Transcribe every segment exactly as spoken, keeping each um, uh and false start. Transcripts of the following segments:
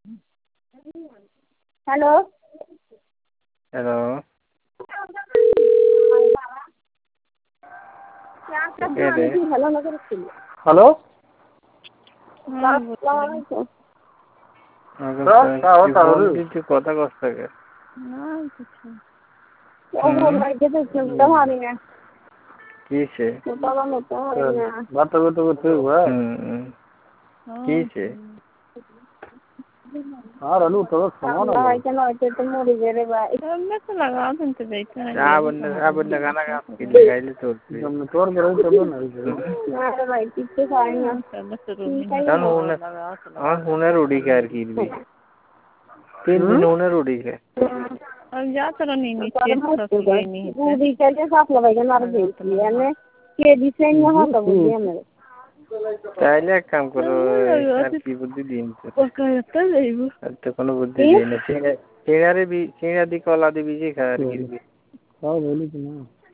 hello hello hello কিছু কথা কষ্ট থাকে কিসে বাতা করতে করতে কিসে আর আলু তো সামান আবন্না আবন্না গানা গাইলে গাইলে তোর তোর বড় চলো না কারণ আমার ফোনের উড়ি কে আর কিনবি তিন দিন ফোনের উড়ি কে তাইলে এক কাম করো আর কি বুদ্ধি দিন তো কোনো বুদ্ধি দিই না চিড়ারে বি চিড়া দি কলা দি বিজি খা আর কিনবি তাও বলিস না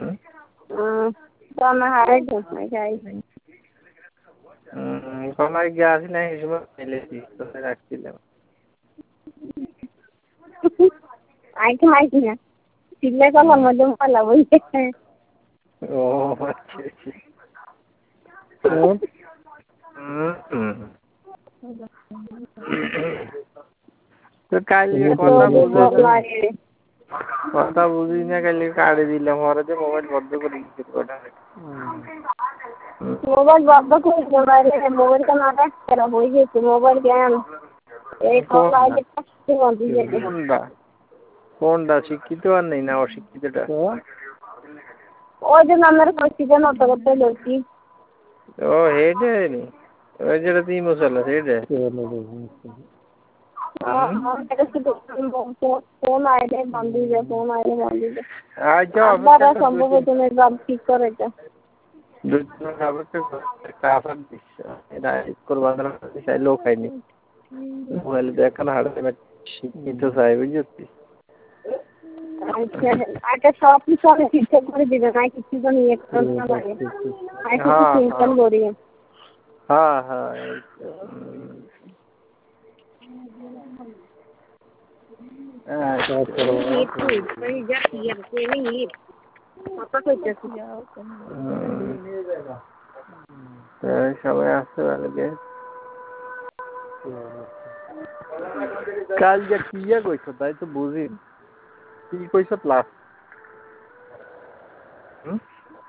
কলাই গ্যাস নাই হিসেবে ফেলেছি তোকে রাখছিলাম আই খাই কিনা চিল্লে কলার মধ্যে মালা বইছে ও আচ্ছা আচ্ছা তো কালকে কথা বুঝা কথা বুঝি না কালকে কাটে দিলাম ওরা যে মোবাইল বন্ধ করে দিচ্ছে মোবাইল বন্ধ করে মোবাইলে মোবাইল का नाटक करा हो गई तो मोबाइल गेम एक और आगे से बंद है কোনটা কোনটা শিক্ষিত আর নেই না অশিক্ষিতটা ওই যে নামের কইছি যে নত করতে লইছি ও হেডে নি ওই যেটা তুই মশলা হেডে ফোন আইলে বন্ধ দিয়ে ফোন আইলে বন্ধ দিয়ে আচ্ছা আবার সম্ভব তুমি বাদ ঠিক করে এটা দুটো খাবার তো কাফার দিছ এটা কুরবান চাই লোক খাইনি মোবাইল দেখেন হাড়ে শিক্ষিত চাই বুঝছিস আচ্ছা আটা সব কিছু আমি ঠিক করে দিবে না কিছু তো নিয়ে করতে লাগে আই কিছু সিম্পল করি হ্যাঁ হ্যাঁ সবাই আসতে পারবে কাল যে কি কইছ তাই তো বুঝি কি কইছ লাস্ট